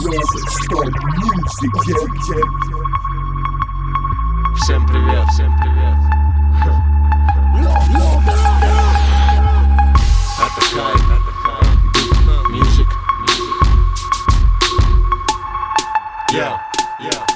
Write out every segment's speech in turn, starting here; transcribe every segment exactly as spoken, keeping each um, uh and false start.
Всем привет, всем привет. Это хай, это хай. Music, music. Yeah, yeah.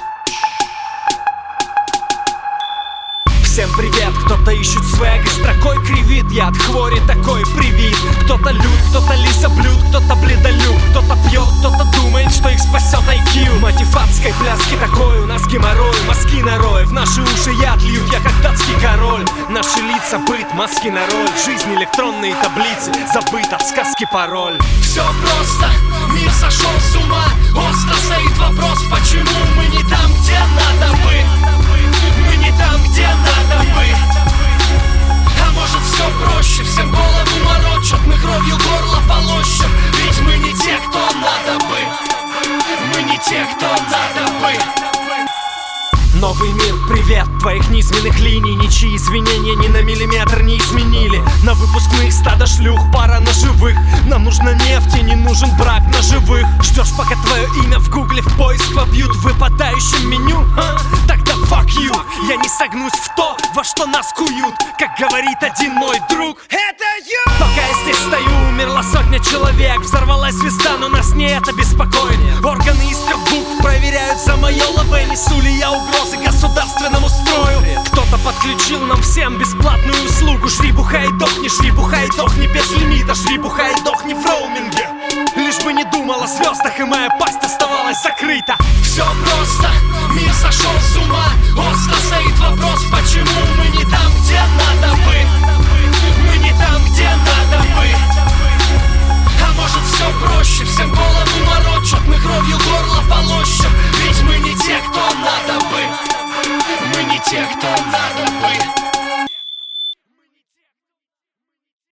Всем привет, кто-то ищет свэг и строкой кривит. Я от хвори такой привит. Кто-то лют, кто-то лисоблюд, кто-то бледолюб, кто-то пьет, кто-то думает, что их спасет ай кью. Мотив адской пляски такой, у нас геморрой, мозги на рой. В наши уши яд льют, я как датский король. Наши лица быт, маски на роль. Жизнь электронные таблицы, забыт от сказки пароль. Все просто, мир сошел с ума. Остро стоит вопрос, почему мы не там, где надо быть. Мы не там, где надо быть. А может все проще, всем голову морочат. Мы кровью горло полощем, ведь мы не те, кто надо быть. Мы не те, кто надо быть. Новый мир, привет, твоих низменных линий ничьи извинения ни на миллиметр не изменили. На выпускных стадо шлюх, пара ножевых. Нам нужна нефть и не нужен брак на живых. Ждешь, пока твое имя в гугле в поиск вобьют в выпадающем меню? А? Тогда fuck you. Я не согнусь в то, во что нас куют. Как говорит один мой друг, это я. Пока я здесь стою, умерла сотня человек. Взорвалась звезда, но нас не это беспокоит. Органы из трех букв проверяют за мое лаве. Несу ли я угрозы государственному строю? Кто-то подключил нам всем бесплатную услугу. Жри, бухай, дохни, жри, бухай, дохни без лимита. Жри, бухай, дохни в роуминге. Лишь бы не думал о звездах, и моя пасть оставалась закрыта. Все просто, мир сошел с ума. Остро стоит вопрос, почему мы не там, где надо быть. Мы не там, где надо быть. А может все проще, всем голову морочат. Мы кровью горло полощем, ведь мы не те, кто надо быть. Мы не те, кто надо.